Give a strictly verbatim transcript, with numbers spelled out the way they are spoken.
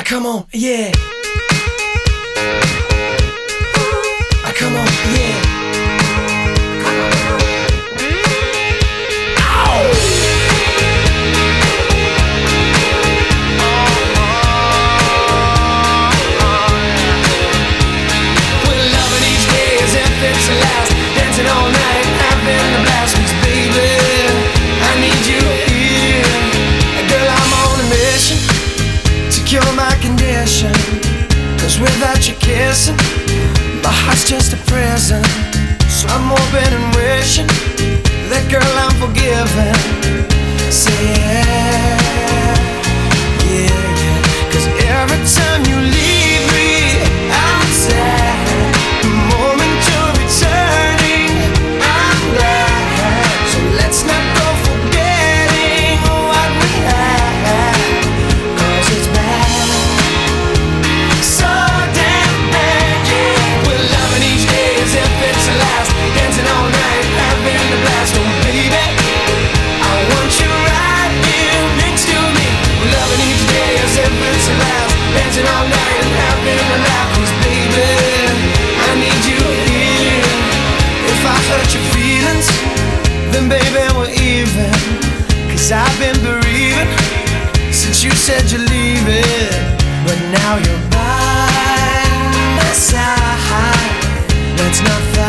come on, yeah. Ah, come on, yeah. Without you kissing, my heart's just a prison. So I'm hoping and wishing that girl I'm forgiven. Say yeah, yeah, yeah. Cause every time you leave me, I'm sad. The moment you're returning, I'm glad. So let's not go forgetting what we had, cause it's bad. Then baby we're even, cause I've been bereaving since you said you're leaving. But now you're by my side. Let's not